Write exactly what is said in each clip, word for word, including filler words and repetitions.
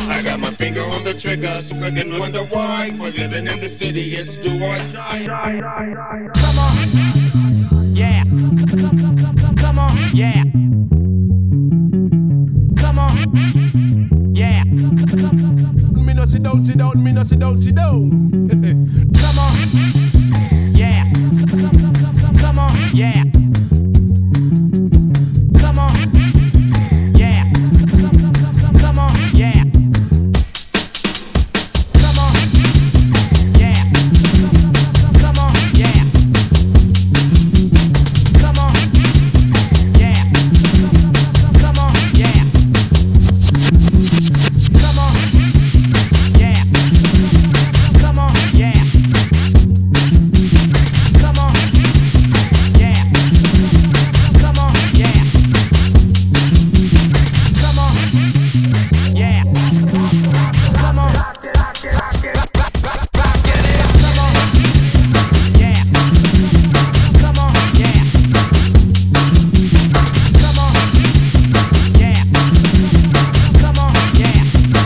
I got my finger on the trigger, so I can wonder why. We're living in the city, it's do or die. Come on, yeah. Come on, yeah. Come on, yeah. Me no sit down, sit down, me no sit down, sit down. Come on, yeah. Come on, yeah. Come on, yeah. Come on, yeah. Come on, yeah. Come on, yeah. Come on, yeah. Come on, yeah. Come on, yeah. Come on, yeah. Come on, yeah. Come on, yeah. Come on, yeah. Come on, rock it, rock it, rock it, rock, rock, rock it. Come on, yeah. Come on, yeah. Come on, yeah. Come on, yeah.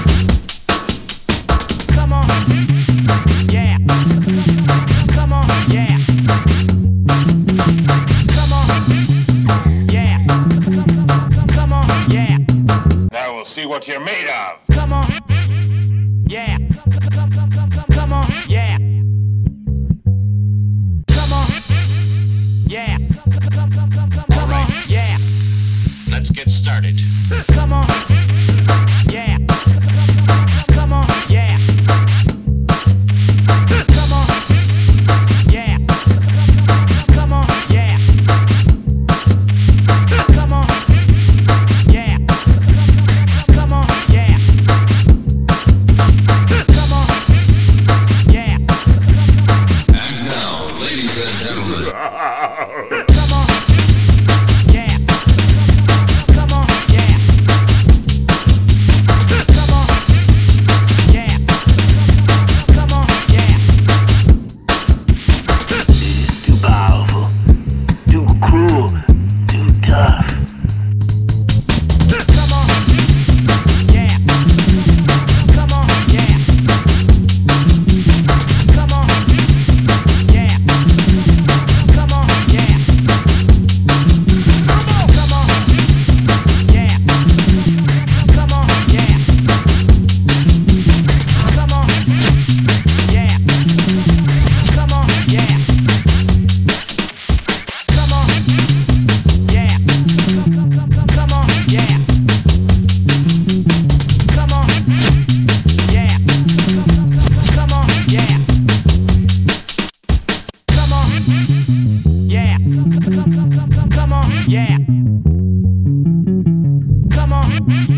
Come on, yeah. Come on, yeah. Come on, yeah. Come on, yeah. Now we'll see what you're made of. Come on, yeah. Come on, yeah. Come on, yeah. Come on, yeah. Let's get started. Come on, yeah. Come on, yeah. Come on, yeah. Come on, yeah. Come on, yeah. Come on, yeah. Come on, yeah. And now, ladies and gentlemen, Come on, yeah. Come on, yeah. Come on, yeah. Come on, yeah. It's too powerful, too cruel, too tough. Come on, yeah. Come on, yeah. Come on, yeah. Come on, yeah. Come on, yeah. Come on, yeah. Come on, yeah. Come on, yeah. Come on, yeah. Come on, yeah. Come on, yeah. Come on, yeah. Come on, yeah. Come on, yeah. Come on,